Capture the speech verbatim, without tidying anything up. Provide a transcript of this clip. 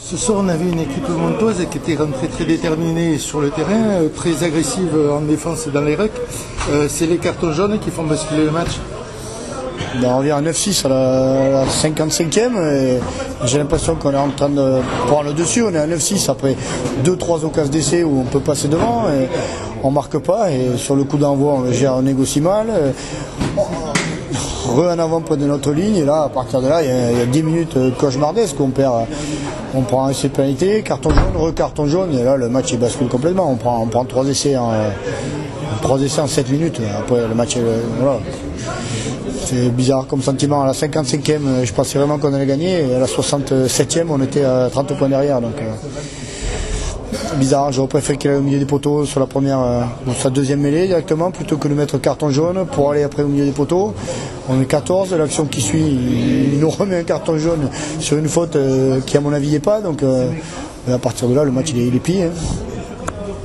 Ce soir, on avait une équipe montoise qui était rentrée très déterminée sur le terrain, très agressive en défense et dans les rucks. Euh, c'est les cartons jaunes qui font basculer le match. Ben, on revient à neuf six à la, la cinquante-cinquième et j'ai l'impression qu'on est en train de prendre le dessus. On est à neuf six après deux trois occasions d'essai où on peut passer devant et on marque pas. Et sur le coup d'envoi, on le gère, on négocie mal. Re en avant près de notre ligne et là à partir de là il y a, il y a dix minutes cauchemardesques, on perd, on prend un essai de pénalité, carton jaune, re-carton jaune et là le match il bascule complètement. On prend, on prend trois essais en trois essais en sept minutes. Après le match voilà. C'est bizarre comme sentiment. À la cinquante-cinquième, je pensais vraiment qu'on allait gagner. Et à la soixante-septième, on était à trente points derrière. Donc, euh, bizarre. J'aurais préféré qu'il aille au milieu des poteaux sur la première, euh, sa deuxième mêlée directement, plutôt que de mettre carton jaune pour aller après au milieu des poteaux. On est quatorze. L'action qui suit, il, il nous remet un carton jaune sur une faute euh, qui, à mon avis, n'y est pas. Donc, euh, à partir de là, le match il est, il est plié. Hein.